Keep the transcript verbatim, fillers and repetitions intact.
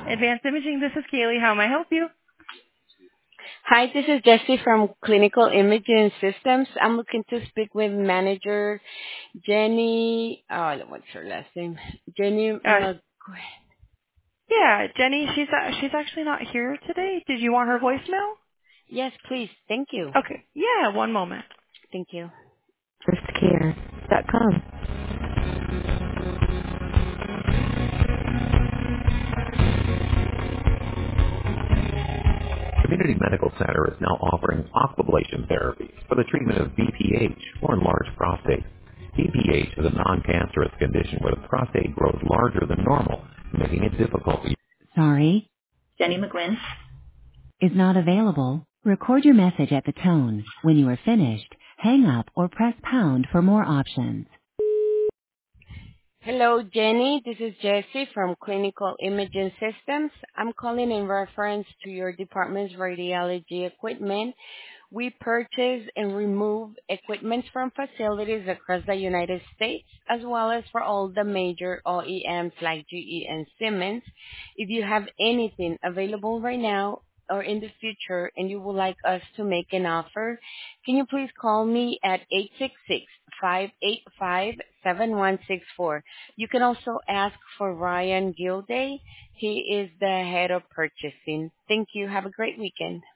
Advanced Imaging, this is Kaylee. How may I help you? Hi, this is Jessie from Clinical Imaging Systems. I'm looking to speak with manager Jenny. Oh, what's her last name? Jenny Uh, Mag. yeah, Jenny, she's uh, she's actually not here today. Did you want her voicemail? Yes, please. Thank you. Okay. Yeah, one moment. Thank you. first care dot com. Community Medical Center is now offering aquablation therapies for the treatment of B P H or enlarged prostate. B P H is a non-cancerous condition where the prostate grows larger than normal, making it difficult to Sorry, Jenny McGuinn. is not available. Record your message at the tone. When you are finished, hang up or press pound for more options. Hello, Jenny. This is Jessie from Clinical Imaging Systems. I'm calling in reference to your department's radiology equipment. We purchase and remove equipment from facilities across the United States, as well as for all the major O E Ms like G E and Siemens. If you have anything available right now or in the future and you would like us to make an offer, can you please call me at eight six six, five eight five, seven one six four. You can also ask for Ryan Gilday. He is the head of purchasing. Thank you. Have a great weekend.